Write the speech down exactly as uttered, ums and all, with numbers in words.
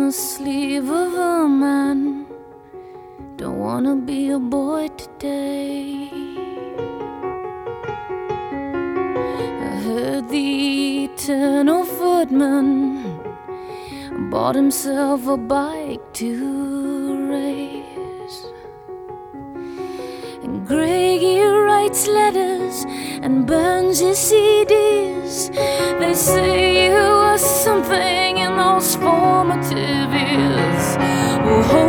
the sleeve of a man. Don't wanna be a boy today. I heard the eternal footman bought himself a bike to race. And Greggy writes letters and burns his C Ds. They say you were something in those formative years. Oh,